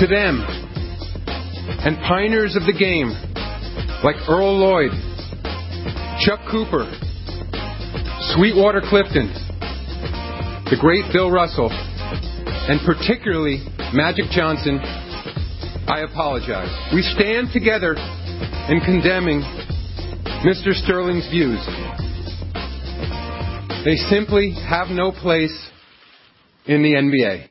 To them, and pioneers of the game, like Earl Lloyd, Chuck Cooper, Sweetwater Clifton, the great Bill Russell, and particularly Magic Johnson, I apologize. We stand together in condemning Mr. Sterling's views. They simply have no place in the NBA.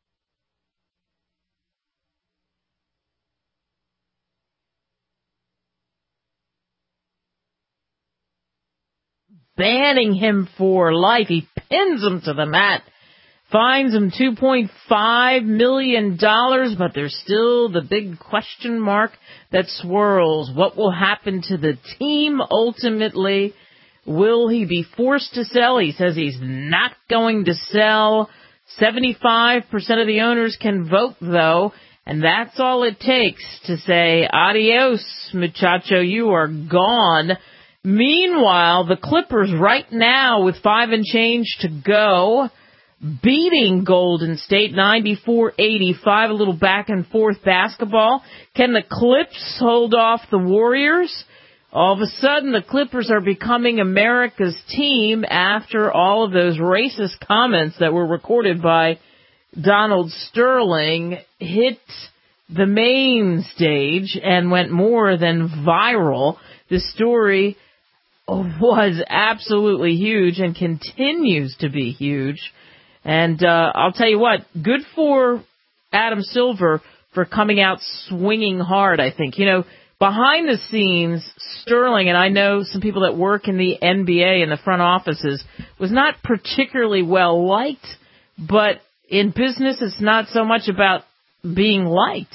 Banning him for life. He pins him to the mat. Fines him $2.5 million, but there's still the big question mark that swirls. What will happen to the team ultimately? Will he be forced to sell? He says he's not going to sell. 75% of the owners can vote, though, and that's all it takes to say, adios, muchacho, you are gone. Meanwhile, the Clippers right now, with 5 and change to go, beating Golden State 94-85, a little back and forth basketball. Can the Clips hold off the Warriors? All of a sudden, the Clippers are becoming America's team after all of those racist comments that were recorded by Donald Sterling hit the main stage and went more than viral. The story was absolutely huge and continues to be huge. And I'll tell you what, good for Adam Silver for coming out swinging hard, I think. You know, behind the scenes, Sterling, and I know some people that work in the NBA in the front offices, was not particularly well liked, but in business it's not so much about being liked.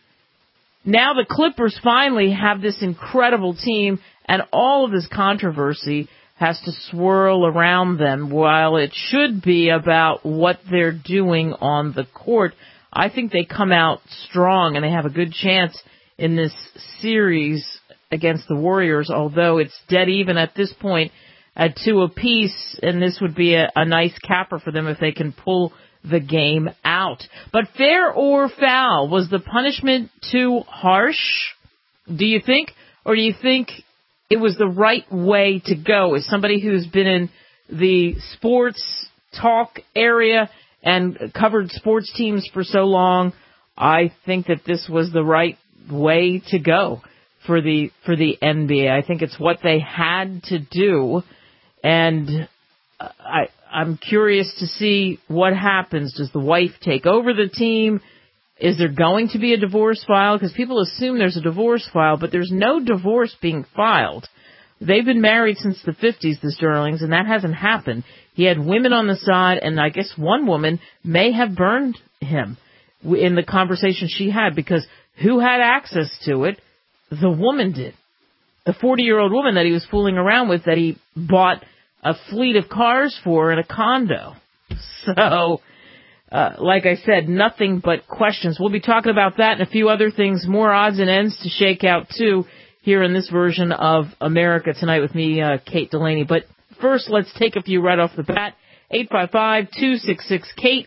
Now the Clippers finally have this incredible team, and all of this controversy has to swirl around them. While it should be about what they're doing on the court, I think they come out strong and they have a good chance in this series against the Warriors, although it's dead even at this point at 2 apiece, and this would be a nice capper for them if they can pull the game out. But fair or foul, was the punishment too harsh, do you think? Or do you think it was the right way to go? As somebody who's been in the sports talk area and covered sports teams for so long, I think that this was the right way to go for the NBA. I think it's what they had to do, and I'm curious to see what happens. Does the wife take over the team? Is there going to be a divorce file? Because people assume there's a divorce file, but there's no divorce being filed. They've been married since the 50s, the Sterlings, and that hasn't happened. He had women on the side, and I guess one woman may have burned him in the conversation she had, because who had access to it? The woman did. The 40-year-old woman that he was fooling around with, that he bought a fleet of cars for in a condo. So, like I said, nothing but questions. We'll be talking about that and a few other things, more odds and ends to shake out, too, here in this version of America Tonight with me, Kate Delaney. But first, let's take a few right off the bat. 855-266-KATE,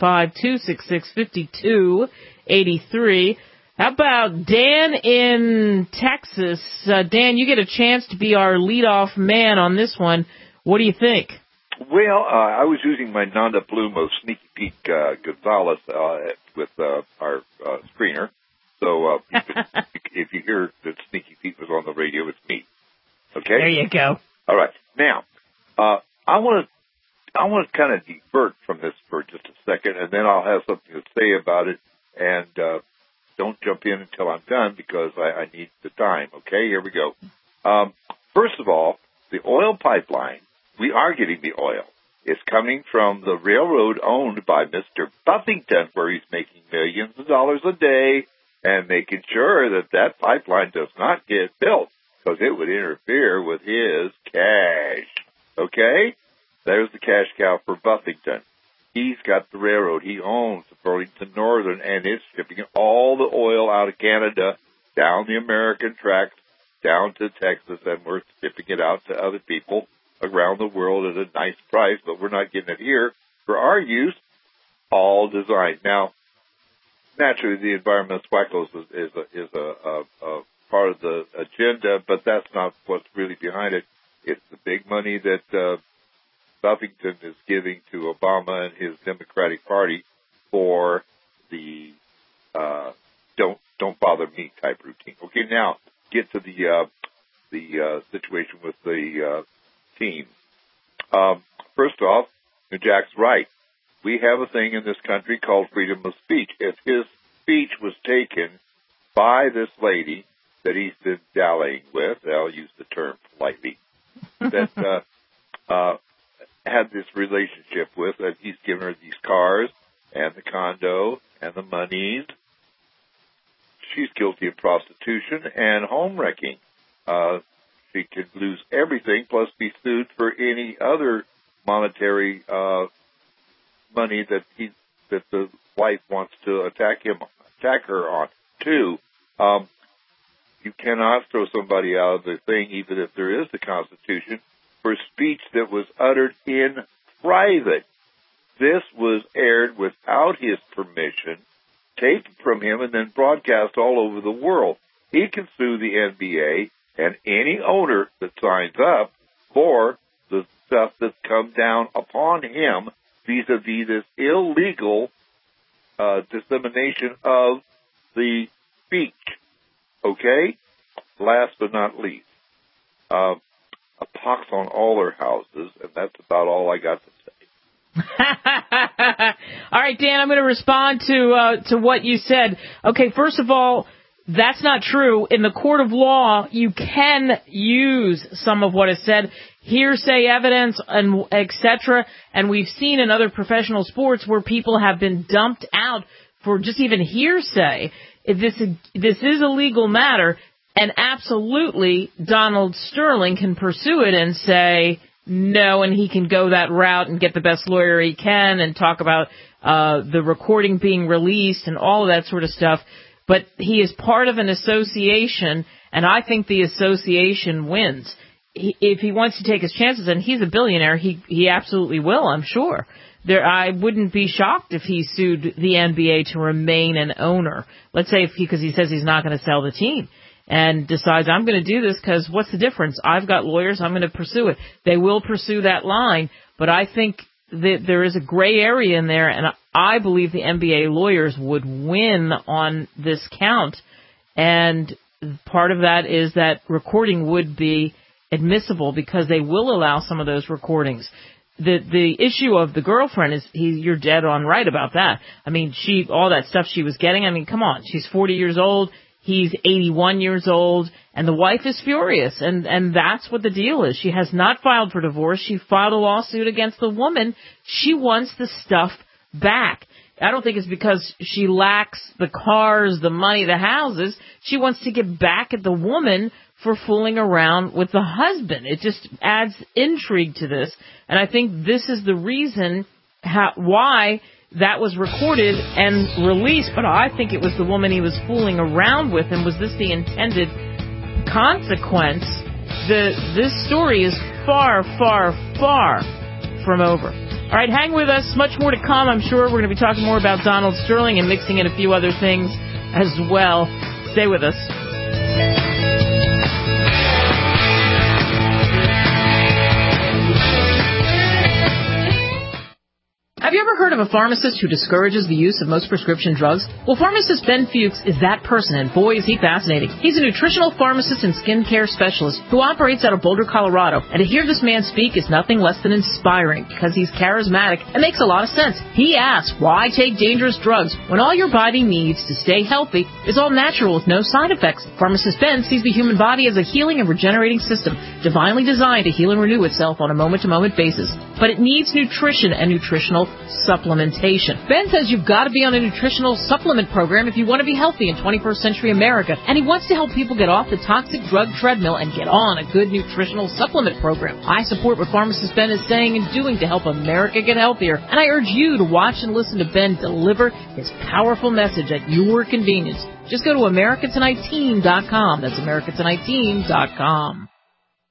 855-266-5283. How about Dan in Texas? Dan, you get a chance to be our leadoff man on this one. What do you think? Well, I was using my Nanda Plume of Sneaky Pete Gonzalez with our screener. So if you hear that Sneaky Pete was on the radio, it's me. Okay? There you go. All right. Now, I want to kind of divert from this for just a second, and then I'll have something to say about it. And don't jump in until I'm done, because I need the time. Okay? Here we go. First of all, the oil pipeline, we are getting the oil. It's coming from the railroad owned by Mr. Buffington, where he's making millions of dollars a day and making sure that that pipeline does not get built, because it would interfere with his cash. Okay? There's the cash cow for Buffington. He's got the railroad. He owns the Burlington Northern, and it's shipping all the oil out of Canada down the American tracks down to Texas, and we're shipping it out to other people around the world at a nice price, but we're not getting it here for our use, all designed. Now, naturally, the environmental wackos is a part of the agenda, but that's not what's really behind it. It's the big money that Buffington is giving to Obama and his Democratic Party for the don't bother me type routine. Okay, now get to the situation with the team. First off, Jack's right. We have a thing in this country called freedom of speech. If his speech was taken by this lady that he's been dallying with, I'll use the term politely, that had this relationship with, and he's given her these cars and the condo and the monies, she's guilty of prostitution and home wrecking. She could lose everything, plus be sued for any other monetary money that the wife wants to attack her on. Two, you cannot throw somebody out of the thing, even if there is the Constitution, for speech that was uttered in private. This was aired without his permission, taped from him, and then broadcast all over the world. He can sue the NBA and any owner that signs up for the stuff that's come down upon him vis-a-vis this illegal dissemination of the speech. Okay? Last but not least, a pox on all their houses, and that's about all I got to say. All right, Dan, I'm going to respond to what you said. Okay, first of all, that's not true. In the court of law, you can use some of what is said, hearsay evidence, and etc. And we've seen in other professional sports where people have been dumped out for just even hearsay. This is a legal matter, and absolutely Donald Sterling can pursue it and say no, and he can go that route and get the best lawyer he can and talk about the recording being released and all of that sort of stuff. But he is part of an association, and I think the association wins. If he wants to take his chances, and he's a billionaire, he absolutely will, I'm sure. I wouldn't be shocked if he sued the NBA to remain an owner. Let's say because he says he's not going to sell the team and decides, I'm going to do this because what's the difference? I've got lawyers, I'm going to pursue it. They will pursue that line, but I think that there is a gray area in there, and I believe the NBA lawyers would win on this count, and part of that is that recording would be admissible because they will allow some of those recordings. The issue of the girlfriend is you're dead on right about that. I mean, all that stuff she was getting, I mean, come on, she's 40 years old, he's 81 years old, and the wife is furious, and that's what the deal is. She has not filed for divorce. She filed a lawsuit against the woman. She wants the stuff back. I don't think it's because she lacks the cars, the money, the houses. She wants to get back at the woman for fooling around with the husband. It just adds intrigue to this, and I think this is the reason why that was recorded and released, but I think it was the woman he was fooling around with, and was this the intended consequence? This story is far, far, far from over. All right, hang with us. Much more to come, I'm sure. We're going to be talking more about Donald Sterling and mixing in a few other things as well. Stay with us. Have you ever heard of a pharmacist who discourages the use of most prescription drugs? Well, pharmacist Ben Fuchs is that person, and boy, is he fascinating. He's a nutritional pharmacist and skincare specialist who operates out of Boulder, Colorado. And to hear this man speak is nothing less than inspiring because he's charismatic and makes a lot of sense. He asks, why take dangerous drugs when all your body needs to stay healthy is all natural with no side effects? Pharmacist Ben sees the human body as a healing and regenerating system, divinely designed to heal and renew itself on a moment-to-moment basis. But it needs nutrition and nutritional supplementation. Ben says you've got to be on a nutritional supplement program if you want to be healthy in 21st century America, and he wants to help people get off the toxic drug treadmill and get on a good nutritional supplement program. I support what Pharmacist Ben is saying and doing to help America get healthier, and I urge you to watch and listen to Ben deliver his powerful message at your convenience. Just go to AmericaTonightTeam.com. That's AmericaTonightTeam.com.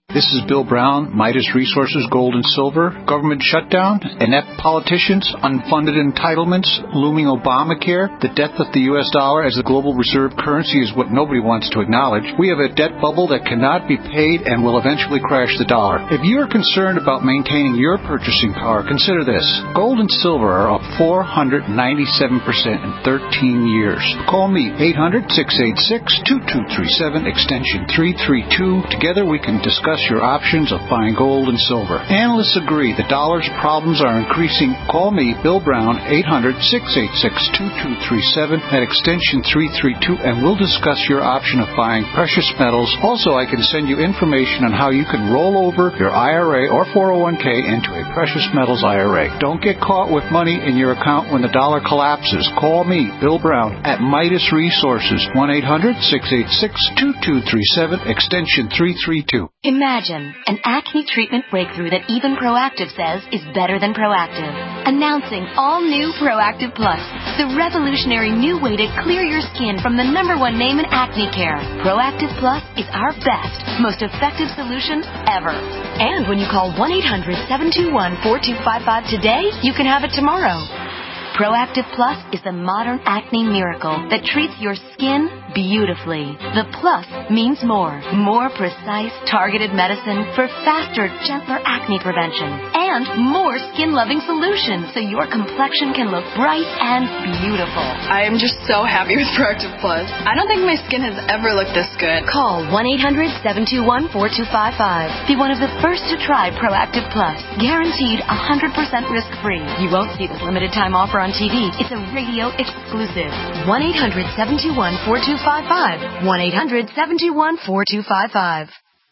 This is Bill Brown, Midas Resources, Gold and Silver, government shutdown, inept politicians, unfunded entitlements, looming Obamacare, the death of the U.S. dollar as the global reserve currency is what nobody wants to acknowledge. We have a debt bubble that cannot be paid and will eventually crash the dollar. If you are concerned about maintaining your purchasing power, consider this. Gold and silver are up 497% in 13 years. Call me, 800-686-2237, extension 332. Together we can discuss your options of buying gold and silver. Analysts agree the dollar's problems are increasing. Call me, Bill Brown, 800-686-2237 at extension 332, and we'll discuss your option of buying precious metals. Also, I can send you information on how you can roll over your IRA or 401k into a precious metals IRA. Don't get caught with money in your account when the dollar collapses. Call me, Bill Brown, at Midas Resources, 1-800-686-2237, extension 332. Imagine an acne treatment breakthrough that even Proactiv says is better than Proactiv. Announcing all new Proactiv Plus, the revolutionary new way to clear your skin from the #1 name in acne care. Proactiv Plus is our best, most effective solution ever. And when you call 1-800-721-4255 today, you can have it tomorrow. Proactiv Plus is the modern acne miracle that treats your skin beautifully. The plus means more precise, targeted medicine for faster, gentler acne prevention, and more skin-loving solutions so your complexion can look bright and beautiful. I am just so happy with Proactiv Plus. I don't think my skin has ever looked this good. Call 1-800-721-4255. Be one of the first to try Proactiv Plus. Guaranteed 100% risk-free. You won't see this limited time offer on TV. It's a radio exclusive. 1-800-721-4255. 1-800-721-4255.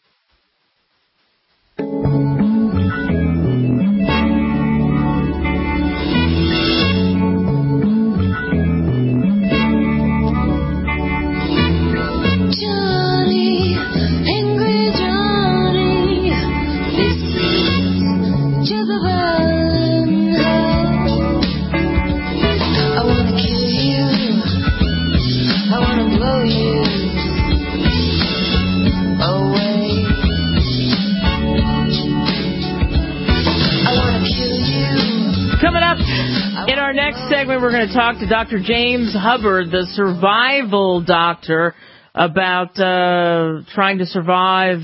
In our next segment, we're going to talk to Dr. James Hubbard, the survival doctor, about trying to survive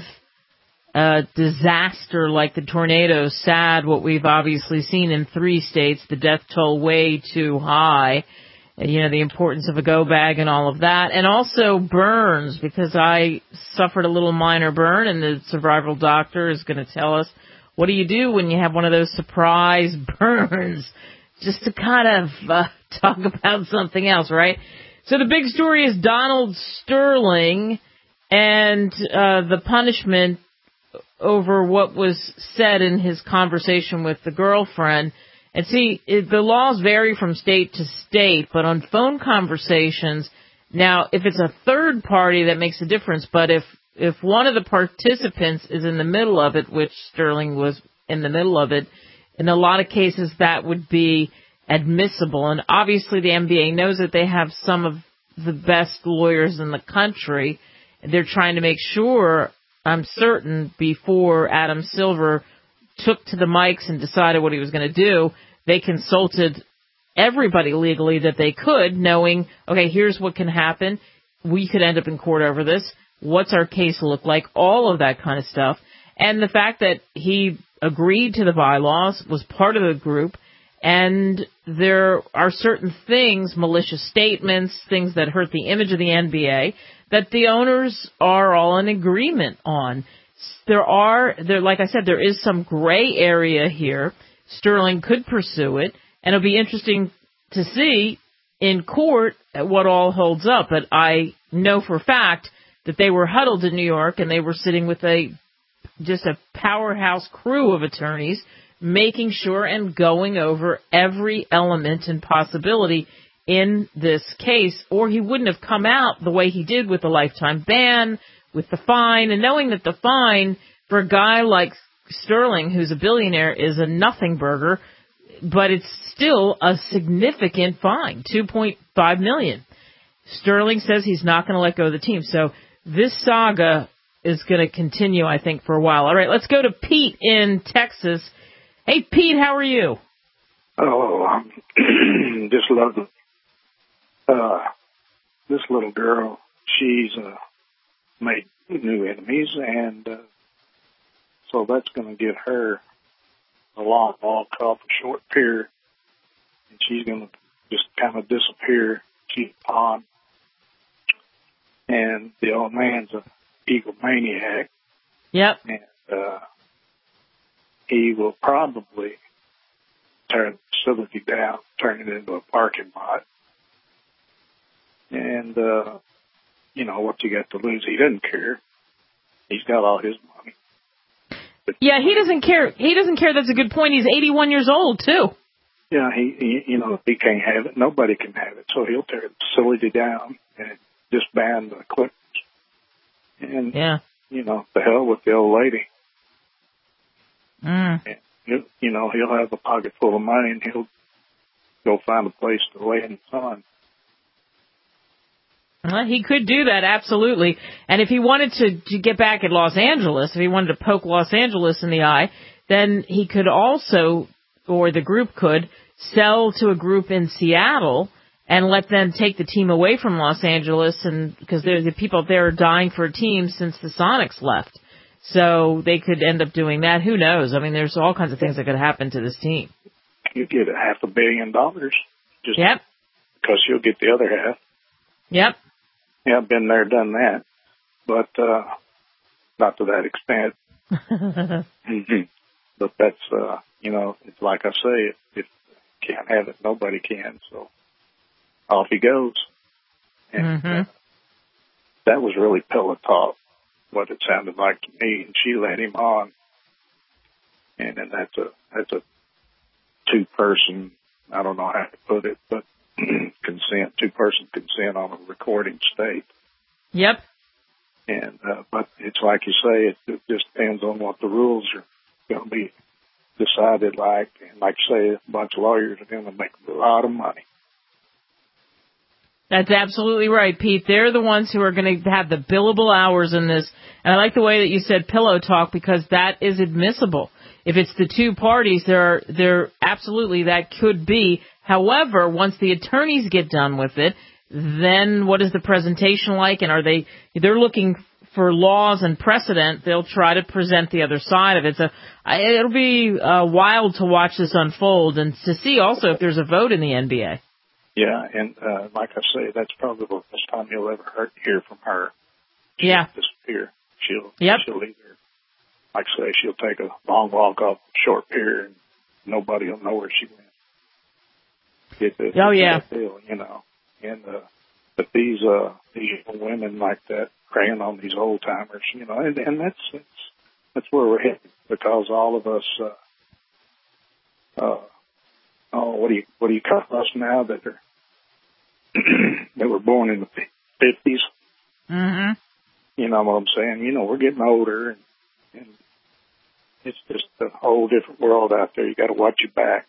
a disaster like the tornado. Sad what we've obviously seen in 3 states, the death toll way too high, the importance of a go bag and all of that, and also burns, because I suffered a little minor burn, and the survival doctor is going to tell us what do you do when you have one of those surprise burns, just to kind of talk about something else, right? So the big story is Donald Sterling and the punishment over what was said in his conversation with the girlfriend. And see, the laws vary from state to state, but on phone conversations, now, if it's a third party, that makes a difference, but if one of the participants is in the middle of it, which Sterling was in the middle of it, in a lot of cases that would be admissible. And obviously the NBA knows that they have some of the best lawyers in the country. They're trying to make sure, I'm certain, before Adam Silver took to the mics and decided what he was going to do, they consulted everybody legally that they could, knowing, okay, here's what can happen. We could end up in court over this. What's our case look like? All of that kind of stuff. And the fact that he agreed to the bylaws, was part of the group, and there are certain things, malicious statements, things that hurt the image of the NBA, that the owners are all in agreement on. Like I said, there is some gray area here. Sterling could pursue it, and it'll be interesting to see in court what all holds up. But I know for a fact that they were huddled in New York, and they were sitting with just a powerhouse crew of attorneys, making sure and going over every element and possibility in this case, or he wouldn't have come out the way he did with the lifetime ban, with the fine, and knowing that the fine for a guy like Sterling, who's a billionaire, is a nothing burger, but it's still a significant fine, $2.5 million. Sterling says he's not going to let go of the team. So this saga is going to continue, I think, for a while. All right, let's go to Pete in Texas. Hey, Pete, how are you? Oh, just love this little girl. She's made new enemies, and so that's going to give her a long walk off a short pier, and she's going to just kind of disappear. She's on, and the old man's an egomaniac. Yep. And he will probably tear the facility down, turn it into a parking lot. And, what's he got to lose? He doesn't care. He's got all his money. But, yeah, he doesn't care. He doesn't care. That's a good point. He's 81 years old, too. Yeah, if he can't have it, nobody can have it. So he'll tear the facility down and disband the Clippers. And, the hell with the old lady. Mm. And, he'll have a pocket full of money, and he'll go find a place to lay in the sun. Well, he could do that, absolutely. And if he wanted to get back at Los Angeles, if he wanted to poke Los Angeles in the eye, then he could also, or the group could, sell to a group in Seattle and let them take the team away from Los Angeles, and because the people there are dying for a team since the Sonics left. So they could end up doing that. Who knows? I mean, there's all kinds of things that could happen to this team. You get $500 million just because you'll get the other half. Yep. Yeah, I've been there, done that, but not to that extent. But that's, it's like I say, if you can't have it, nobody can. So off he goes. And that was really pillow talk, what it sounded like to me. And she led him on. And then that's a two-person, I don't know how to put it, but two-person consent on a recording state. Yep. And but it's like you say, it just depends on what the rules are going to be decided like. And like you say, a bunch of lawyers are going to make a lot of money. That's absolutely right, Pete. They're the ones who are going to have the billable hours in this. And I like the way that you said pillow talk, because that is admissible. If it's the two parties, there absolutely that could be. However, once the attorneys get done with it, then what is the presentation like? And they're looking for laws and precedent. They'll try to present the other side of it. So it'll be wild to watch this unfold and to see also if there's a vote in the NBA. Yeah, and like I say, that's probably the first time you'll ever hear from her. She'll disappear. She'll either, like I say, she'll take a long walk off a short pier and nobody will know where she went. Deal, And but these young women like that preying on these old timers, and that's where we're headed, because all of us, what do you call us now that are that were born in the 50s? Mm-hmm. You know what I'm saying? We're getting older, and it's just a whole different world out there. You got to watch your back.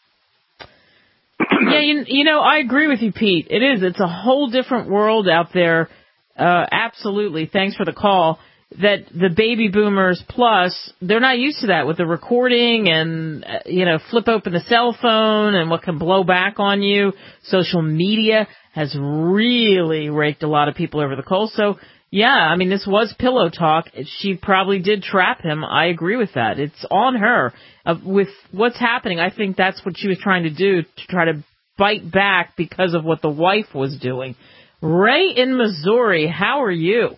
Yeah, I agree with you, Pete. It is. It's a whole different world out there. Absolutely. Thanks for the call. That the baby boomers plus, they're not used to that with the recording and, flip open the cell phone and what can blow back on you. Social media has really raked a lot of people over the coals. So, yeah, this was pillow talk. She probably did trap him. I agree with that. It's on her. With what's happening, I think that's what she was trying to do, to try to bite back because of what the wife was doing. Ray in Missouri, how are you?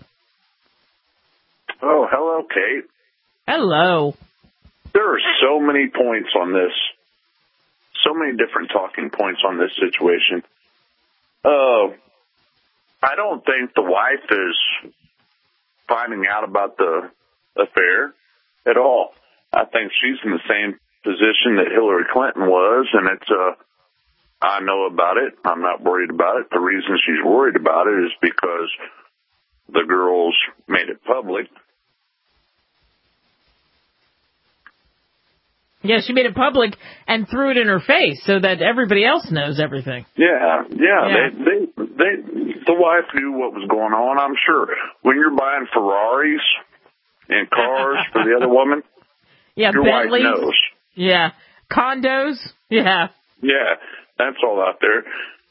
Oh, hello, Kate. Hello. There are so many points on this, so many different talking points on this situation. I don't think the wife is finding out about the affair at all. I think she's in the same position that Hillary Clinton was, and I know about it. I'm not worried about it. The reason she's worried about it is because the girls made it public. Yeah, she made it public and threw it in her face so that everybody else knows everything. Yeah. They the wife knew what was going on, I'm sure. When you're buying Ferraris and cars for the other woman, yeah, your Bentleys. wife knows. Yeah, condos. Yeah. Yeah, that's all out there.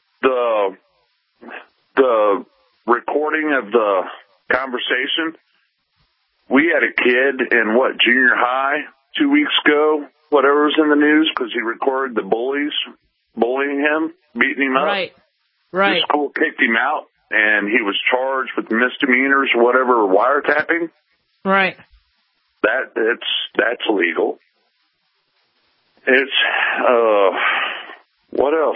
The recording of the conversation, we had a kid in, junior high 2 weeks ago, whatever was in the news, because he recorded the bullying him, beating him up. Right. The school kicked him out, and he was charged with misdemeanors, whatever, wiretapping. Right. That's illegal. It's, what else?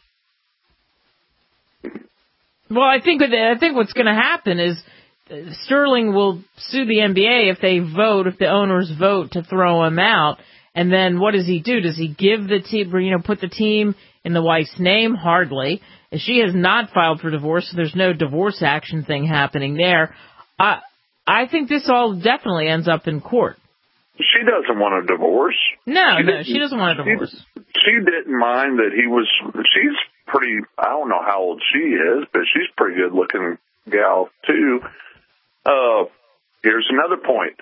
Well, I think what's going to happen is Sterling will sue the NBA if the owners vote to throw him out. And then what does he do? Does he give the team, put the team in the wife's name? Hardly. She has not filed for divorce, so there's no divorce action thing happening there. I think this all definitely ends up in court. She doesn't want a divorce. No, she doesn't want a divorce. She didn't mind that she's pretty, I don't know how old she is, but she's a pretty good looking gal too. Here's another point.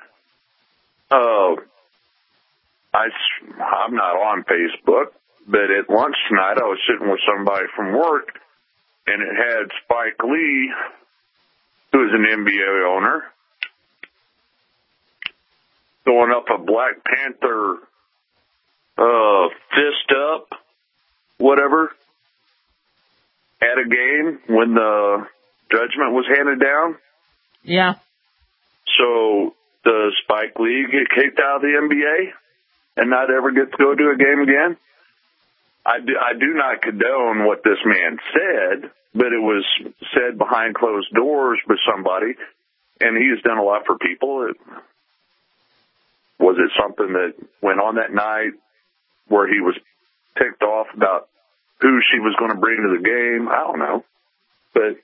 I'm not on Facebook, but at lunch tonight I was sitting with somebody from work, and it had Spike Lee, who is an NBA owner, throwing up a Black Panther fist up, whatever, at a game when the judgment was handed down. Yeah. So does Spike Lee get kicked out of the NBA and not ever get to go to a game again? I do not condone what this man said, but it was said behind closed doors by somebody, and he's done a lot for people. Was it something that went on that night where he was ticked off about who she was going to bring to the game? I don't know. But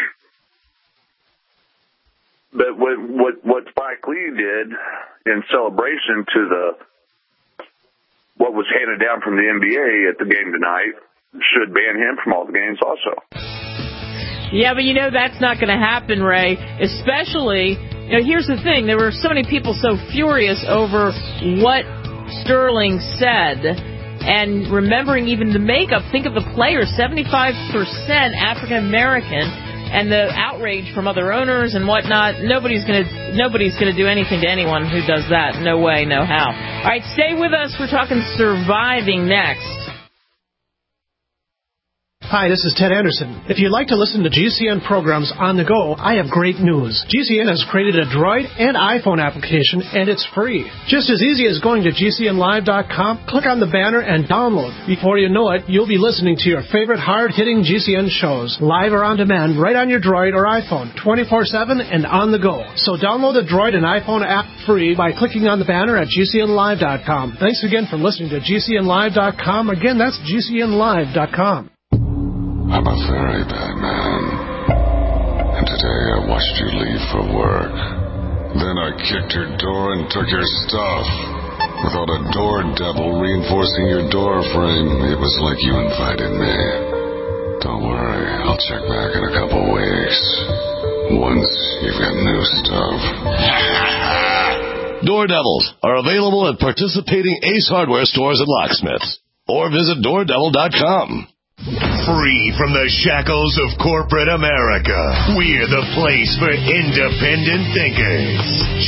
what Spike Lee did in celebration to what was handed down from the NBA at the game tonight should ban him from all the games also. Yeah, but that's not going to happen, Ray. Especially, here's the thing. There were so many people so furious over what Sterling said. And remembering even the makeup, think of the players, 75% African-American, and the outrage from other owners and whatnot. Nobody's gonna do anything to anyone who does that. No way, no how. All right, stay with us. We're talking surviving next. Hi, this is Ted Anderson. If you'd like to listen to GCN programs on the go, I have great news. GCN has created a Droid and iPhone application, and it's free. Just as easy as going to GCNlive.com, click on the banner, and download. Before you know it, you'll be listening to your favorite hard-hitting GCN shows, live or on demand, right on your Droid or iPhone, 24/7 and on the go. So download the Droid and iPhone app free by clicking on the banner at GCNlive.com. Thanks again for listening to GCNlive.com. Again, that's GCNlive.com. I'm a very bad man, and today I watched you leave for work. Then I kicked your door and took your stuff. Without a door devil reinforcing your door frame, it was like you invited me. Don't worry, I'll check back in a couple weeks. Once you've got new stuff. Door Devils are available at participating Ace Hardware stores and locksmiths. Or visit DoorDevil.com. Free from the shackles of corporate America, we're the place for independent thinkers.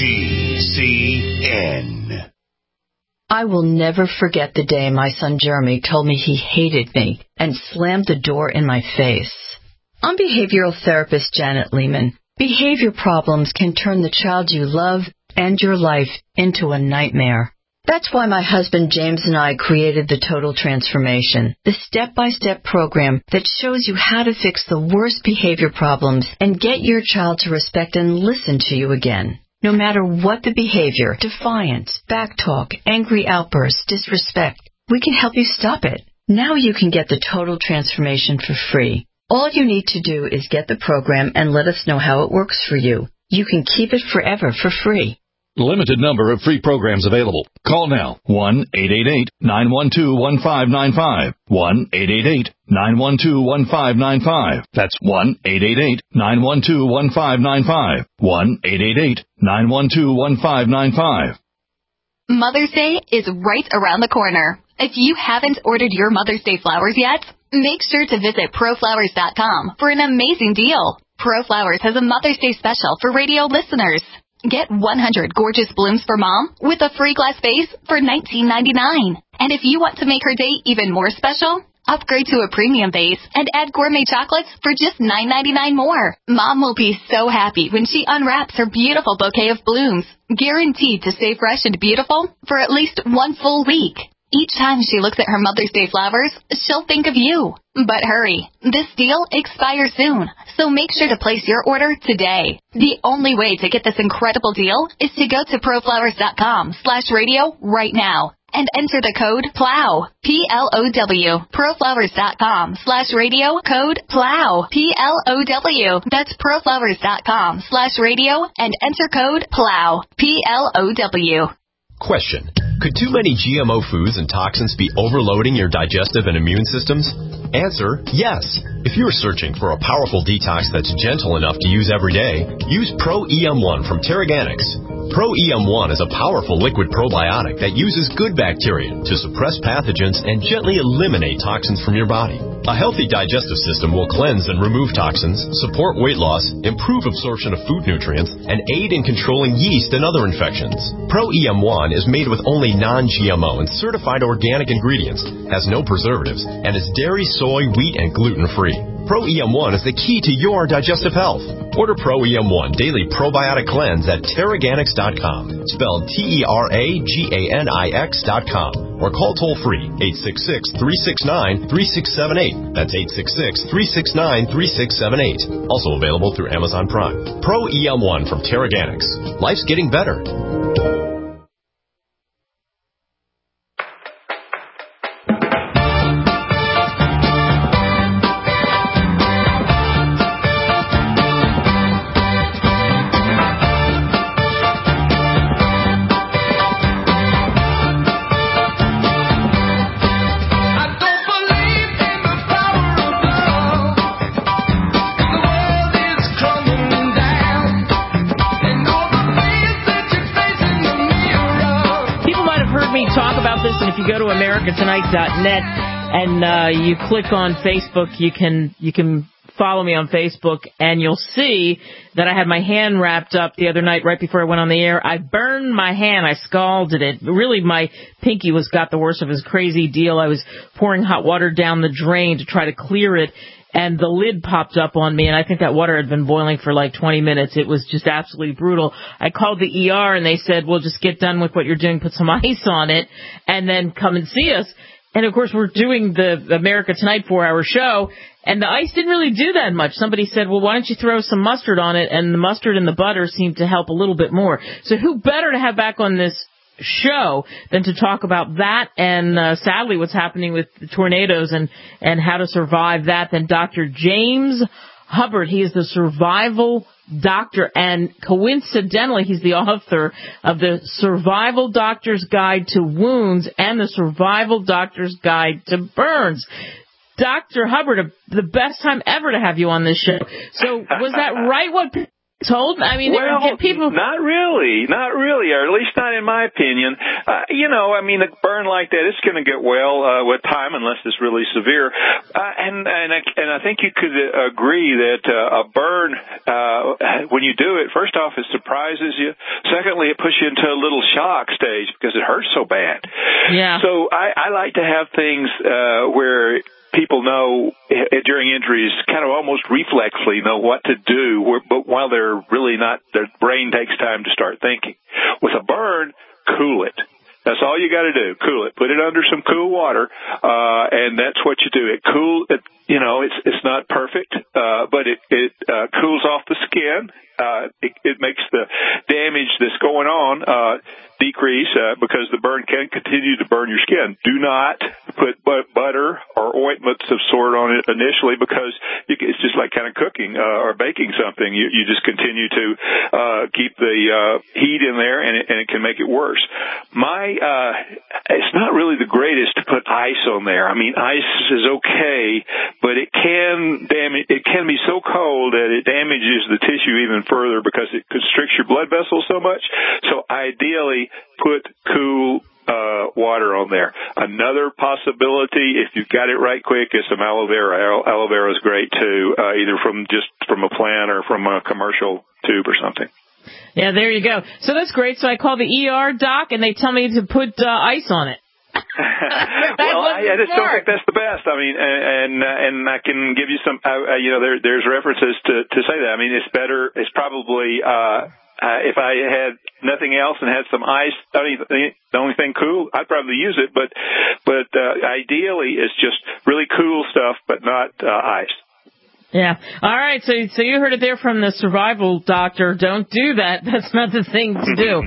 GCN. I will never forget the day my son Jeremy told me he hated me and slammed the door in my face. I'm behavioral therapist Janet Lehman. Behavior problems can turn the child you love and your life into a nightmare. That's why my husband James and I created the Total Transformation, the step-by-step program that shows you how to fix the worst behavior problems and get your child to respect and listen to you again. No matter what the behavior, defiance, backtalk, angry outbursts, disrespect, we can help you stop it. Now you can get the Total Transformation for free. All you need to do is get the program and let us know how it works for you. You can keep it forever for free. Limited number of free programs available. Call now. 1-888-912-1595. 1-888-912-1595. That's 1-888-912-1595. 1-888-912-1595. Mother's Day is right around the corner. If you haven't ordered your Mother's Day flowers yet, make sure to visit ProFlowers.com for an amazing deal. ProFlowers has a Mother's Day special for radio listeners. Get 100 gorgeous blooms for Mom with a free glass vase for $19.99. And if you want to make her day even more special, upgrade to a premium vase and add gourmet chocolates for just $9.99 more. Mom will be so happy when she unwraps her beautiful bouquet of blooms, guaranteed to stay fresh and beautiful for at least one full week. Each time she looks at her Mother's Day flowers, she'll think of you. But hurry, this deal expires soon, so make sure to place your order today. The only way to get this incredible deal is to go to proflowers.com/radio right now and enter the code PLOW, P-L-O-W, proflowers.com/radio, code PLOW, P-L-O-W. That's proflowers.com/radio and enter code PLOW, P-L-O-W. Question: could too many GMO foods and toxins be overloading your digestive and immune systems? Answer: yes. If you're searching for a powerful detox that's gentle enough to use every day, use Pro-EM1 from Teraganix. Pro-EM1 is a powerful liquid probiotic that uses good bacteria to suppress pathogens and gently eliminate toxins from your body. A healthy digestive system will cleanse and remove toxins, support weight loss, improve absorption of food nutrients, and aid in controlling yeast and other infections. Pro-EM1 is made with only non-GMO and certified organic ingredients, has no preservatives, and is dairy, soy, wheat, and gluten-free. Pro-EM1 is the key to your digestive health. Order Pro-EM1 Daily Probiotic Cleanse at Teraganix.com, spelled Teraganix.com, or call toll-free 866-369-3678. That's 866-369-3678. Also available through Amazon Prime. Pro-EM1 from Teraganix. Life's getting better. AmericaTonight.net and you click on Facebook, you can follow me on Facebook, and you'll see that I had my hand wrapped up the other night right before I went on the air. I burned my hand. I scalded it. Really, my pinky got the worst of his crazy deal. I was pouring hot water down the drain to try to clear it, and the lid popped up on me, and I think that water had been boiling for like 20 minutes. It was just absolutely brutal. I called the ER, and they said, well, just get done with what you're doing, put some ice on it, and then come and see us. And, of course, we're doing the America Tonight 4-hour show, and the ice didn't really do that much. Somebody said, well, why don't you throw some mustard on it? And the mustard and the butter seemed to help a little bit more. So who better to have back on this show than to talk about that and, sadly, what's happening with the tornadoes and how to survive that than Dr. James Hubbard. He is the survival doctor, and coincidentally, he's the author of the Survival Doctor's Guide to Wounds and the Survival Doctor's Guide to Burns. Dr. Hubbard, the best time ever to have you on this show. So was that right what people told? I mean, well, people... not really, or at least not in my opinion. A burn like that, it's going to get well with time unless it's really severe. And I think you could agree that a burn, when you do it, first off, it surprises you. Secondly, it puts you into a little shock stage because it hurts so bad. Yeah. So I like to have things where people know during injuries, kind of almost reflexly know what to do, but while they're really not, their brain takes time to start thinking. With a burn, cool it. That's all you got to do. Cool it. Put it under some cool water, and that's what you do. It's not perfect, but it cools off the skin. It makes the damage that's going on decrease because the burn can continue to burn your skin. Do not put butter or ointments of sort on it initially because it's just like kind of cooking or baking something. You just continue to keep the heat in there, and it can make it worse. It's not really the greatest to put ice on there. I mean, ice is okay, but it can be so cold that it damages the tissue even further because it constricts your blood vessels so much. So ideally, put cool water on there. Another possibility, if you've got it right quick, is some aloe vera. Aloe vera is great too, either from a plant or from a commercial tube or something. Yeah, there you go. So that's great. So I call the ER doc, and they tell me to put ice on it. Well, I just don't think that's the best. I mean, and I can give you some. There's references to say that. I mean, it's better. It's probably if I had nothing else and had some ice, the only thing cool, I'd probably use it. But ideally, it's just really cool stuff, but not ice. Yeah. All right. So you heard it there from the survival doctor. Don't do that. That's not the thing to do.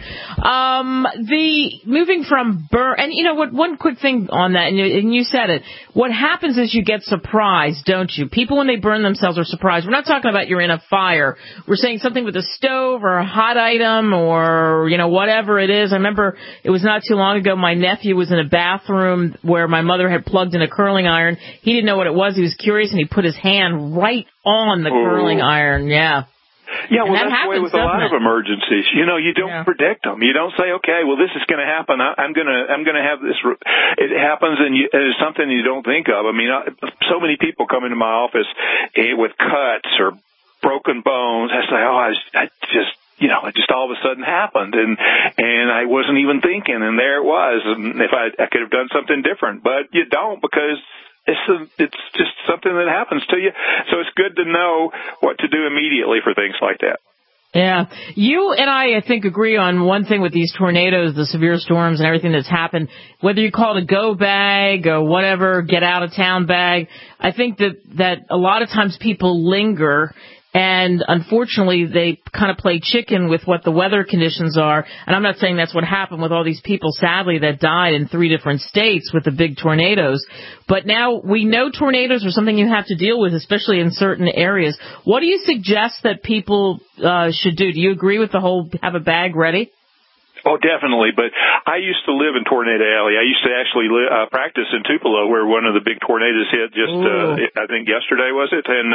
The moving from burn, and you know what? One quick thing on that, and you said it. What happens is you get surprised, don't you? People when they burn themselves are surprised. We're not talking about you're in a fire. We're saying something with a stove or a hot item or whatever it is. I remember it was not too long ago. My nephew was in a bathroom where my mother had plugged in a curling iron. He didn't know what it was. He was curious, and he put his hand right on the curling iron, yeah. Yeah, well, that's the way with a lot of emergencies. You don't predict them. You don't say, okay, well, this is going to happen. I'm going to have this. It happens, and it's something you don't think of. I mean, so many people come into my office with cuts or broken bones. I say, it just all of a sudden happened, and I wasn't even thinking, and there it was. And if I could have done something different, but you don't because it's just something that happens to you. So it's good to know what to do immediately for things like that. Yeah. You and I think, agree on one thing with these tornadoes, the severe storms and everything that's happened, whether you call it a go bag or whatever, get out of town bag. I think that a lot of times people linger. And unfortunately, they kind of play chicken with what the weather conditions are. And I'm not saying that's what happened with all these people, sadly, that died in 3 different states with the big tornadoes. But now we know tornadoes are something you have to deal with, especially in certain areas. What do you suggest that people should do? Do you agree with the whole have a bag ready? Oh, definitely. But I used to live in Tornado Alley. I used to actually practice in Tupelo, where one of the big tornadoes hit I think yesterday, was it? And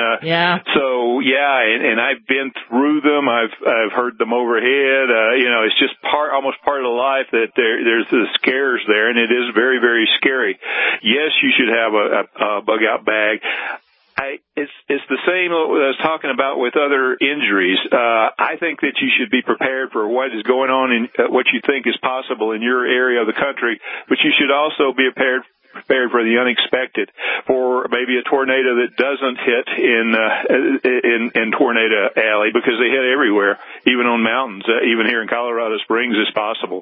and I've been through them. I've heard them overhead. It's just almost part of the life that there's the scares there, and it is very, very scary. Yes, you should have a bug out bag. It's the same I was talking about with other injuries. I think that you should be prepared for what is going on in what you think is possible in your area of the country, but you should also be prepared for the unexpected, for maybe a tornado that doesn't hit in Tornado Alley, because they hit everywhere, even on mountains. Even here in Colorado Springs, it's possible.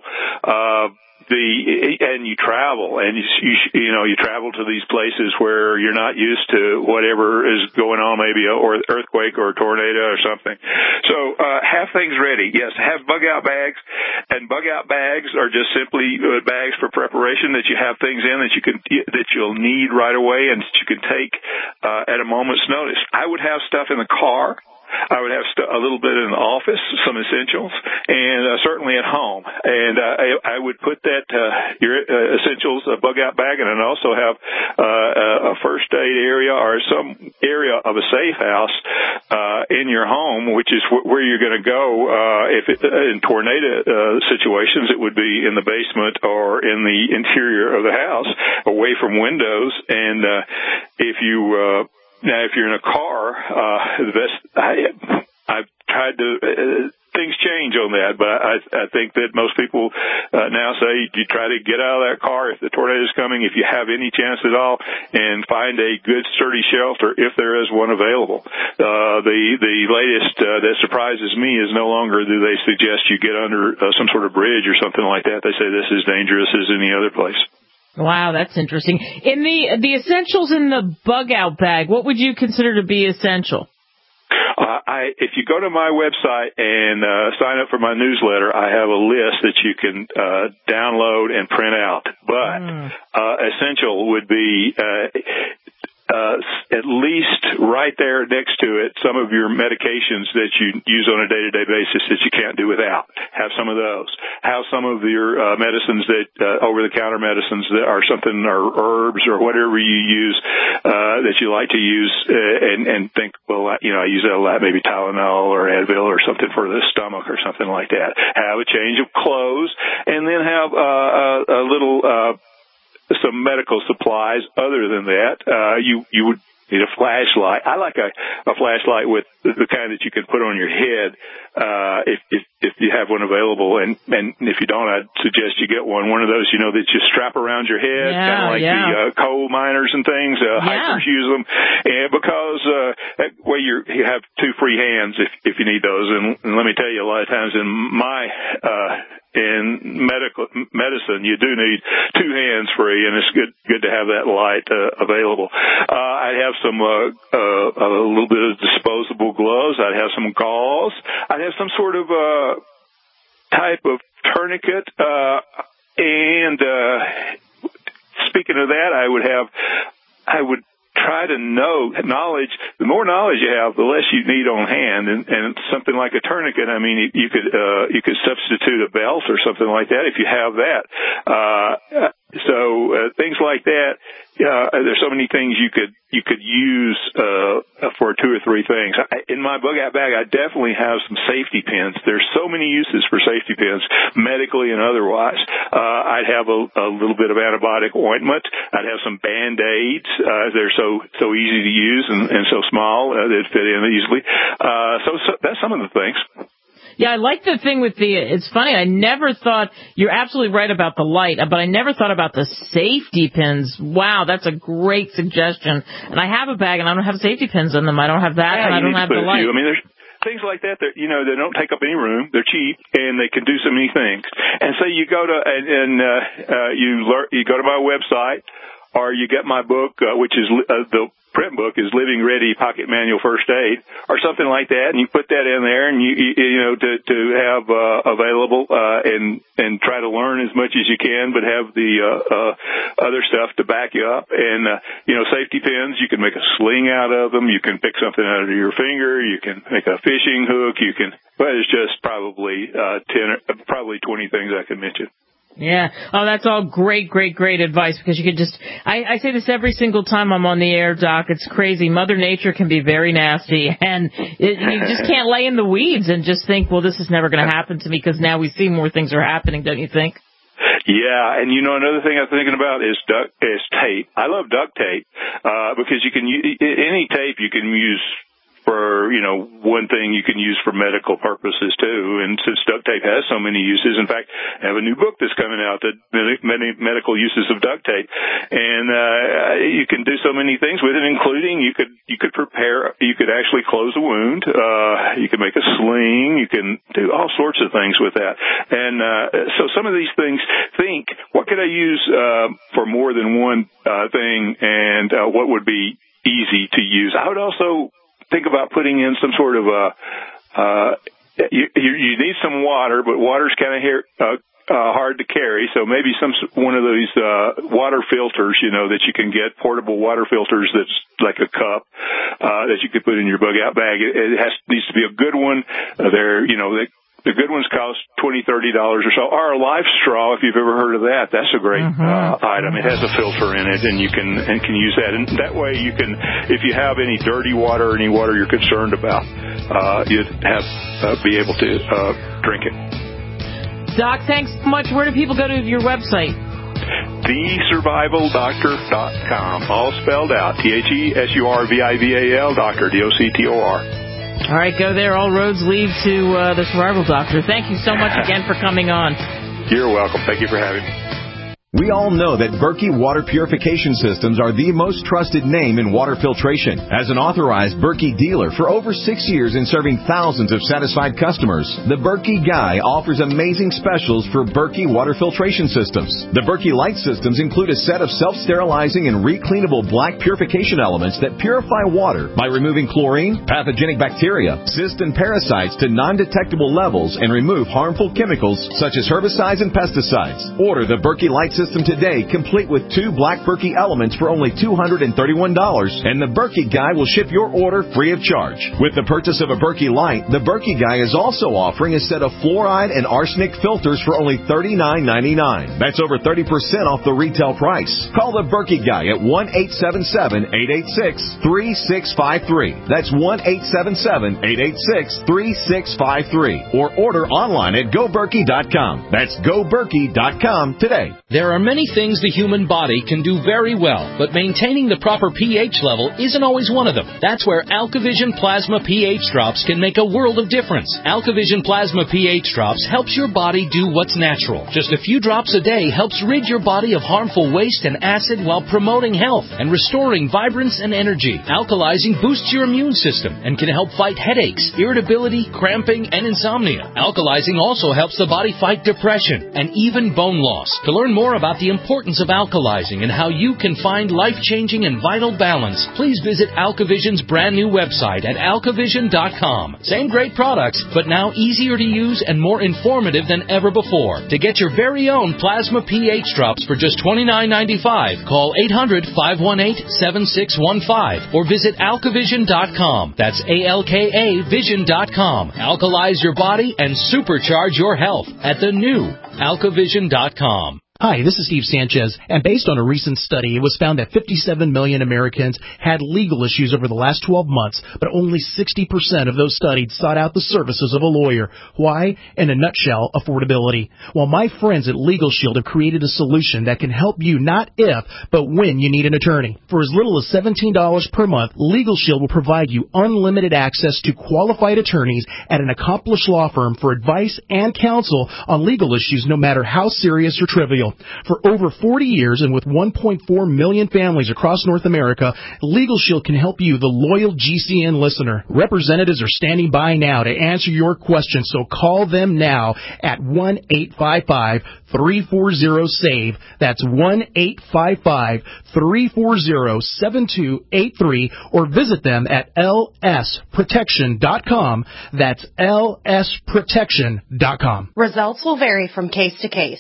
And you travel, and you travel to these places where you're not used to whatever is going on, maybe or earthquake or a tornado or something. So have things ready. Yes, have bug out bags, and bug out bags are just simply bags for preparation that you have things in that you'll need right away and that you can take at a moment's notice. I would have stuff in the car. I would have a little bit in the office, some essentials, and certainly at home. And I would put that your essentials, a bug-out bag, and I'd also have a first aid area or some area of a safe house in your home, which is where you're going to go in tornado situations. It would be in the basement or in the interior of the house, away from windows. And if you're in a car, I've tried to, things change on that, but I think that most people now say you try to get out of that car if the tornado is coming, if you have any chance at all, and find a good sturdy shelter if there is one available. The latest that surprises me is no longer do they suggest you get under some sort of bridge or something like that. They say this is dangerous as any other place. Wow, that's interesting. In the essentials in the bug-out bag, what would you consider to be essential? if you go to my website and sign up for my newsletter, I have a list that you can download and print out. But essential would be at least right there next to it some of your medications that you use on a day-to-day basis that you can't do without. Have some of those. Have some of your medicines that over-the-counter medicines that are something, or herbs or whatever you use that you like to use, and think, well, I use that a lot, maybe Tylenol or Advil or something for the stomach or something like that. Have a change of clothes, and then have a little some medical supplies. Other than that, you would need a flashlight. I like a flashlight with the kind that you can put on your head, if you have one available, and if you don't, I'd suggest you get one of those, that you strap around your head, kind of like the coal miners and things. Hikers use them, and because that way you have two free hands if you need those. And let me tell you, a lot of times in my in medicine, you do need two hands free, and it's good to have that light available. I'd have some a little bit of disposable gloves. I'd have some gauze. I'd have some sort of type of tourniquet. And speaking of that, I would try to know knowledge. The more knowledge you have, the less you need on hand, and something like a tourniquet. I mean, you could substitute a belt or something like that if you have that. So things like that. There's so many things you could use for two or three things. In my bug out bag, I definitely have some safety pins. There's so many uses for safety pins, medically and otherwise. I'd have a little bit of antibiotic ointment. I'd have some Band-Aids. They're so easy to use and so small they'd fit in easily. So that's some of the things. Yeah, I like the thing with it's funny, I never thought, you're absolutely right about the light, but I never thought about the safety pins. Wow, that's a great suggestion. And I have a bag and I don't have safety pins in them. I don't have that, and I don't have the light. I mean, there's things like that they don't take up any room. They're cheap and they can do so many things. And so you go to, you go to my website, or you get my book, which is the print book is Living Ready Pocket Manual First Aid, or something like that, and you put that in there, and to have available, and try to learn as much as you can, but have the other stuff to back you up. And safety pins, you can make a sling out of them. You can pick something out of your finger. You can make a fishing hook. But it's just probably 20 things I can mention. Yeah. Oh, that's all great advice, because you could just, I say this every single time I'm on the air, Doc. It's crazy. Mother Nature can be very nasty, and you just can't lay in the weeds and just think, well, this is never going to happen to me, because now we see more things are happening, don't you think? Yeah, and another thing I'm thinking about is tape. I love duct tape, because you can any tape you can use for, one thing you can use for medical purposes too. And since duct tape has so many uses, in fact, I have a new book that's coming out, that many medical uses of duct tape. And, you can do so many things with it, including you could actually close a wound. You can make a sling. You can do all sorts of things with that. And, so some of these things, what could I use, for more than one, thing, and, what would be easy to use? I would also think about putting in some sort of you need some water, but water's kind of hard to carry, so maybe one of these water filters, that you can get, portable water filters that's like a cup that you could put in your bug out bag. It needs to be a good one. The good ones cost $20-$30 or so. Or a Life Straw, if you've ever heard of that. That's a great item. It has a filter in it, and you can use that. And that way you can, if you have any dirty water or any water you're concerned about, you'd be able to drink it. Doc, thanks so much. Where do people go to your website? TheSurvivalDoctor.com. All spelled out. TheSurvival, Doctor, DOCTOR. All right, go there. All roads lead to the Survival Doctor. Thank you so much again for coming on. You're welcome. Thank you for having me. We all know that Berkey Water Purification Systems are the most trusted name in water filtration. As an authorized Berkey dealer for over 6 years and serving thousands of satisfied customers, the Berkey Guy offers amazing specials for Berkey Water Filtration Systems. The Berkey Light Systems include a set of self-sterilizing and recleanable black purification elements that purify water by removing chlorine, pathogenic bacteria, cysts, and parasites to non-detectable levels and remove harmful chemicals such as herbicides and pesticides. Order the Berkey Light System today, complete with 2 black Berkey elements for only $231, and the Berkey Guy will ship your order free of charge. With the purchase of a Berkey Light, the Berkey Guy is also offering a set of fluoride and arsenic filters for only $39.99. That's over 30% off the retail price. Call the Berkey Guy at 1-877-886-3653. That's 1-877-886-3653. Or order online at GoBerkey.com. That's GoBerkey.com today. There are many things the human body can do very well, but maintaining the proper pH level isn't always one of them. That's where AlkaVision Plasma pH Drops can make a world of difference. AlkaVision Plasma pH Drops helps your body do what's natural. Just a few drops a day helps rid your body of harmful waste and acid while promoting health and restoring vibrance and energy. Alkalizing boosts your immune system and can help fight headaches, irritability, cramping, and insomnia. Alkalizing also helps the body fight depression and even bone loss. To learn more about the importance of alkalizing and how you can find life-changing and vital balance, please visit AlkaVision's brand new website at alkavision.com. Same great products, but now easier to use and more informative than ever before. To get your very own Plasma pH Drops for just $29.95, call 800-518-7615 or visit alkavision.com. That's ALKA Vision.com. Alkalize your body and supercharge your health at the new alkavision.com. Hi, this is Steve Sanchez, and based on a recent study, it was found that 57 million Americans had legal issues over the last 12 months, but only 60% of those studied sought out the services of a lawyer. Why? In a nutshell, affordability. Well, my friends at Legal Shield have created a solution that can help you not if, but when you need an attorney. For as little as $17 per month, Legal Shield will provide you unlimited access to qualified attorneys at an accomplished law firm for advice and counsel on legal issues no matter how serious or trivial. For over 40 years and with 1.4 million families across North America, Legal Shield can help you, the loyal GCN listener. Representatives are standing by now to answer your questions, so call them now at 1-855-340-SAVE. That's 1-855-340-7283, or visit them at lsprotection.com. That's lsprotection.com. Results will vary from case to case.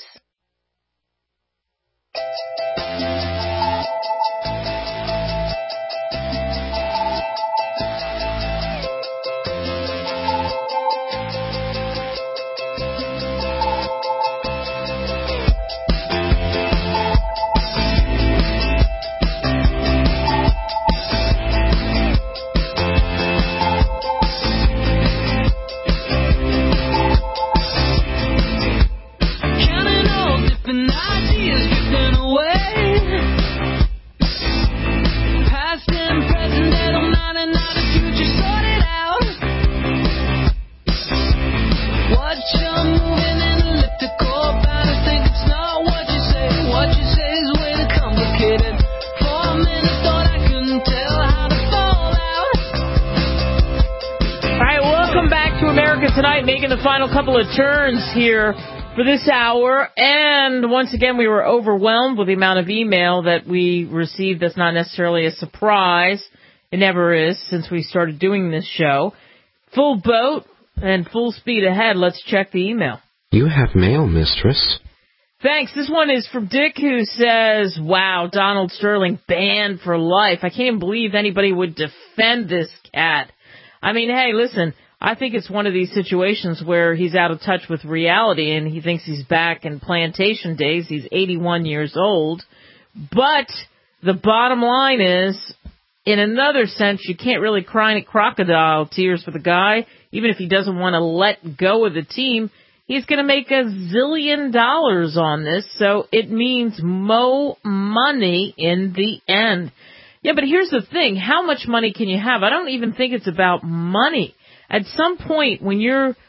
Tonight, making the final couple of turns here for this hour, and once again we were overwhelmed with the amount of email that we received. That's not necessarily a surprise. It never is since we started doing this show. Full boat and full speed ahead. Let's check the email. You have mail, mistress. Thanks. This one is from Dick, who says, wow, Donald Sterling banned for life. I can't even believe anybody would defend this cat. I mean, hey, listen, I think it's one of these situations where he's out of touch with reality and he thinks he's back in plantation days. He's 81 years old. But the bottom line is, in another sense, you can't really cry crocodile tears for the guy. Even if he doesn't want to let go of the team, he's going to make $1 zillion on this. So it means more money in the end. Yeah, but here's the thing. How much money can you have? I don't even think it's about money. At some point, when you're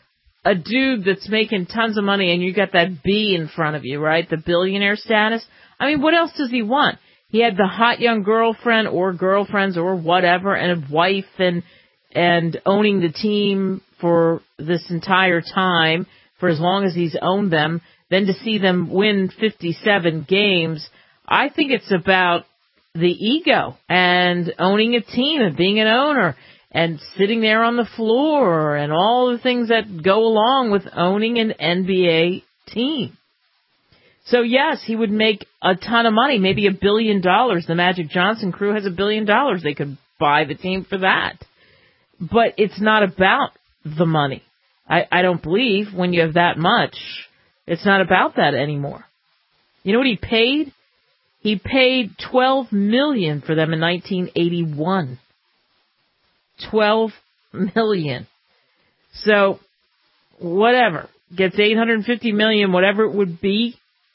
a dude that's making tons of money and you got that B in front of you, right? The billionaire status. I mean, what else does he want? He had the hot young girlfriend or girlfriends or whatever and a wife and owning the team for this entire time, for as long as he's owned them, then to see them win 57 games. I think it's about the ego and owning a team and being an owner and sitting there on the floor and all the things that go along with owning an NBA team. So yes, he would make a ton of money, maybe $1 billion. The Magic Johnson crew has $1 billion. They could buy the team for that. But it's not about the money. I don't believe when you have that much, it's not about that anymore. You know what he paid? He paid $12 million for them in 1981. $12 million. So, whatever. Gets $850 million, whatever it would be.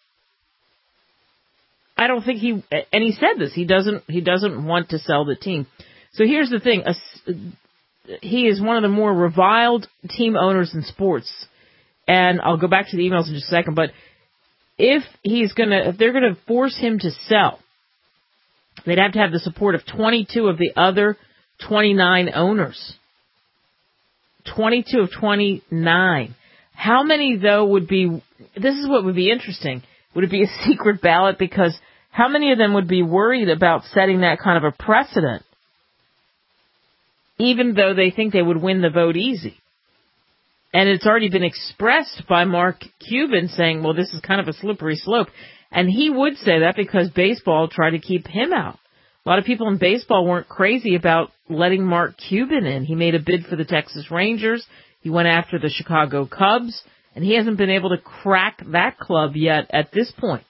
I don't think and he said this, he doesn't want to sell the team. So here's the thing. He is one of the more reviled team owners in sports. And I'll go back to the emails in just a second, but if they're gonna force him to sell, they'd have to have the support of 22 of the other 29 owners. 22 of 29. How many, though, would be, this is what would be interesting. Would it be a secret ballot? Because how many of them would be worried about setting that kind of a precedent, even though they think they would win the vote easy? And it's already been expressed by Mark Cuban saying, well, this is kind of a slippery slope. And he would say that because baseball tried to keep him out. A lot of people in baseball weren't crazy about letting Mark Cuban in. He made a bid for the Texas Rangers. He went after the Chicago Cubs. And he hasn't been able to crack that club yet at this point.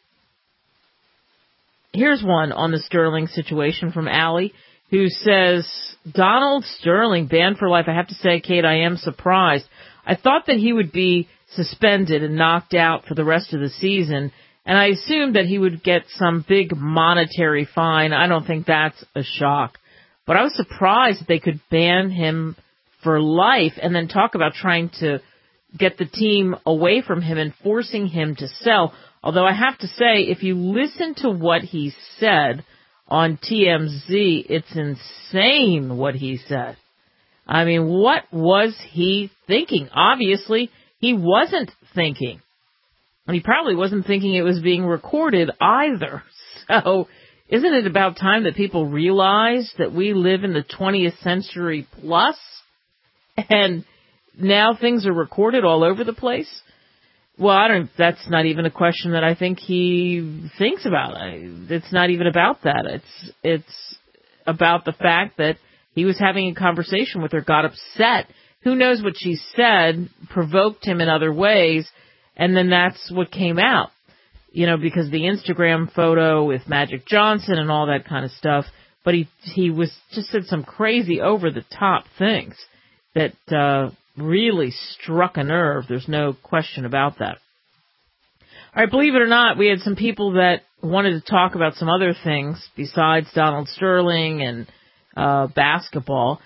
Here's one on the Sterling situation from Allie, who says, Donald Sterling banned for life. I have to say, Kate, I am surprised. I thought that he would be suspended and knocked out for the rest of the season, and I assumed that he would get some big monetary fine. I don't think that's a shock. But I was surprised that they could ban him for life and then talk about trying to get the team away from him and forcing him to sell. Although I have to say, if you listen to what he said on TMZ, it's insane what he said. I mean, what was he thinking? Obviously, he wasn't thinking. And he probably wasn't thinking it was being recorded either. So, isn't it about time that people realize that we live in the 20th century plus? And now things are recorded all over the place? Well, that's not even a question that I think he thinks about. It's not even about that. It's about the fact that he was having a conversation with her, got upset. Who knows what she said, provoked him in other ways, and then that's what came out. You know, because the Instagram photo with Magic Johnson and all that kind of stuff. But he was just said some crazy over-the-top things that really struck a nerve. There's no question about that. All right, believe it or not, we had some people that wanted to talk about some other things besides Donald Sterling and basketball.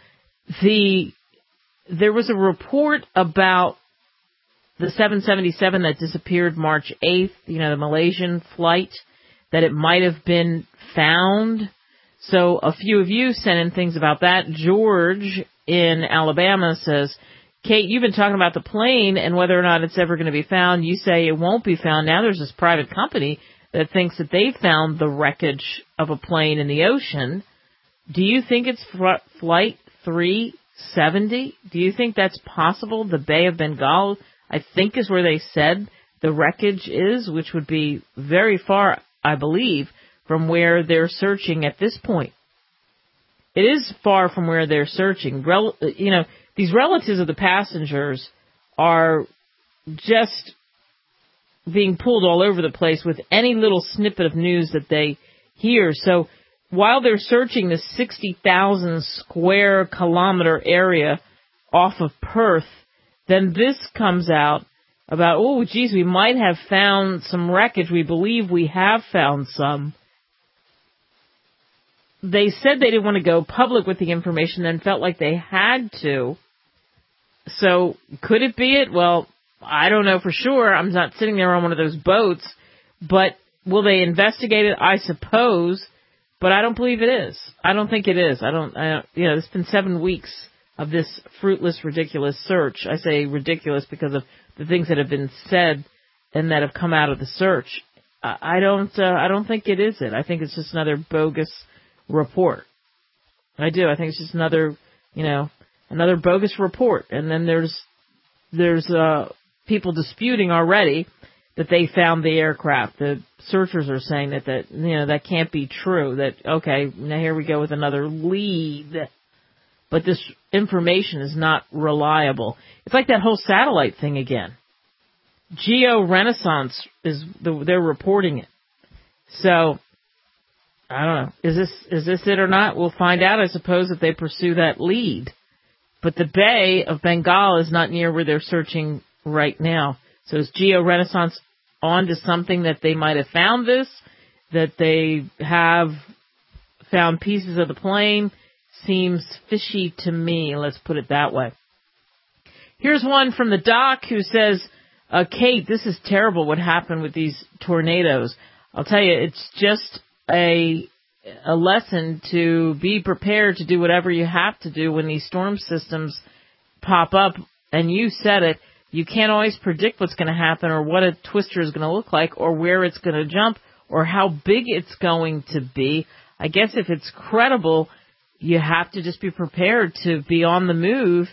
There was a report about the 777 that disappeared March 8th, you know, the Malaysian flight, that it might have been found. So a few of you sent in things about that. George in Alabama says, Kate, you've been talking about the plane and whether or not it's ever going to be found. You say it won't be found. Now there's this private company that thinks that they found the wreckage of a plane in the ocean. Do you think it's Flight 370? Do you think that's possible? The Bay of Bengal, I think, is where they said the wreckage is, which would be very far, I believe, from where they're searching at this point. It is far from where they're searching. You know, these relatives of the passengers are just being pulled all over the place with any little snippet of news that they hear. So while they're searching the 60,000 square kilometer area off of Perth, then this comes out about, oh, geez, we might have found some wreckage. We believe we have found some. They said they didn't want to go public with the information, then felt like they had to. So could it be it? Well, I don't know for sure. I'm not sitting there on one of those boats, but will they investigate it? I suppose, but I don't believe it is. I don't think it is. It's been 7 weeks of this fruitless, ridiculous search. I say ridiculous because of the things that have been said and that have come out of the search. I don't think it is it. I think it's just another bogus report. I do. I think it's just another bogus report. And then there's people disputing already that they found the aircraft. The searchers are saying that can't be true. That, okay, now here we go with another lead. But this information is not reliable. It's like that whole satellite thing again. Geo Renaissance they're reporting it. So, I don't know. Is this it or not? We'll find out, I suppose, if they pursue that lead. But the Bay of Bengal is not near where they're searching right now. So is Geo Renaissance on to something that they might have found this? That they have found pieces of the plane? Seems fishy to me, let's put it that way. Here's one from the doc who says, Kate, this is terrible what happened with these tornadoes. I'll tell you, it's just a lesson to be prepared to do whatever you have to do when these storm systems pop up. And you said it, you can't always predict what's going to happen or what a twister is going to look like or where it's going to jump or how big it's going to be. I guess if it's credible, you have to just be prepared to be on the move,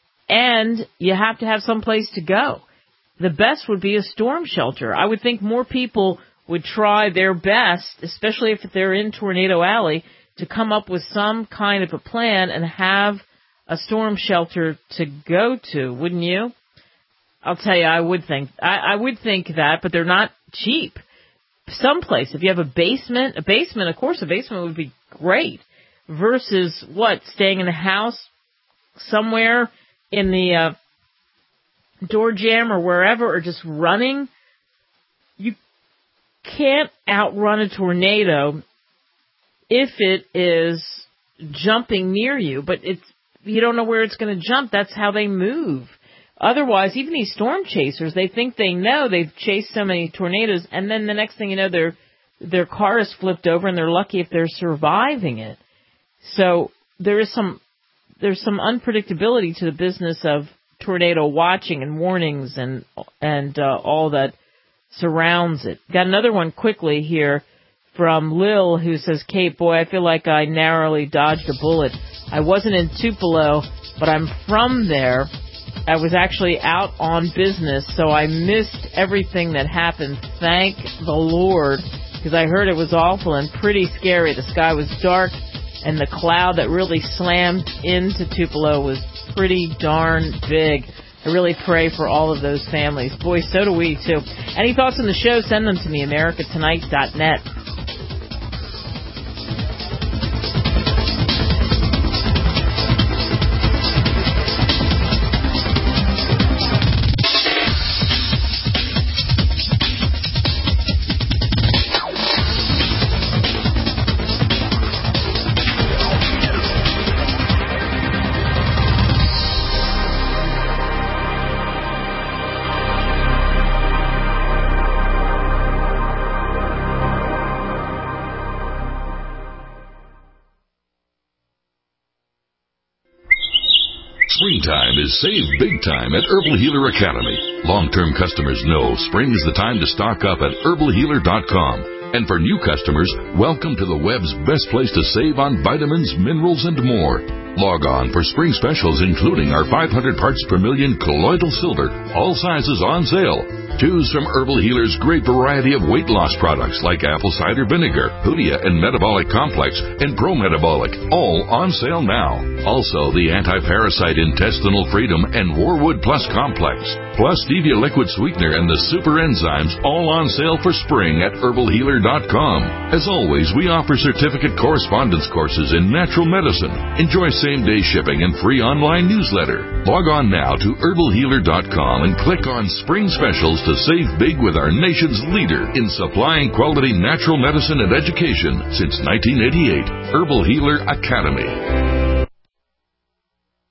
and you have to have some place to go. The best would be a storm shelter. I would think more people would try their best, especially if they're in Tornado Alley, to come up with some kind of a plan and have a storm shelter to go to, wouldn't you? I'll tell you, I would think that, but they're not cheap. Someplace, if you have a basement, of course, a basement would be great. Versus staying in a house somewhere in the door jamb or wherever, or just running. You can't outrun a tornado if it is jumping near you, but you don't know where it's going to jump. That's how they move. Otherwise, even these storm chasers, they think they know they've chased so many tornadoes, and then the next thing you know, their car is flipped over, and they're lucky if they're surviving it. So there's some unpredictability to the business of tornado watching and warnings and all that surrounds it. Got another one quickly here from Lil, who says, Kate, boy, I feel like I narrowly dodged a bullet. I wasn't in Tupelo, but I'm from there. I was actually out on business, so I missed everything that happened. Thank the Lord, because I heard it was awful and pretty scary. The sky was dark, and the cloud that really slammed into Tupelo was pretty darn big. I really pray for all of those families. Boy, so do we, too. Any thoughts on the show, send them to me, americatonight.net. Springtime is save big time at Herbal Healer Academy. Long-term customers know spring is the time to stock up at herbalhealer.com. And for new customers, welcome to the web's best place to save on vitamins, minerals, and more. Log on for spring specials, including our 500 parts per million colloidal silver, all sizes on sale. Choose from Herbal Healer's great variety of weight loss products like apple cider vinegar, Hoodia and Metabolic Complex, and Pro-Metabolic, all on sale now. Also, the Anti-Parasite Intestinal Freedom and Warwood Plus Complex, plus Stevia Liquid Sweetener and the Super Enzymes, all on sale for spring at herbalhealer.com. As always, we offer certificate correspondence courses in natural medicine. Enjoy same-day shipping and free online newsletter. Log on now to herbalhealer.com and click on Spring Specials to save big with our nation's leader in supplying quality natural medicine and education since 1988, Herbal Healer Academy.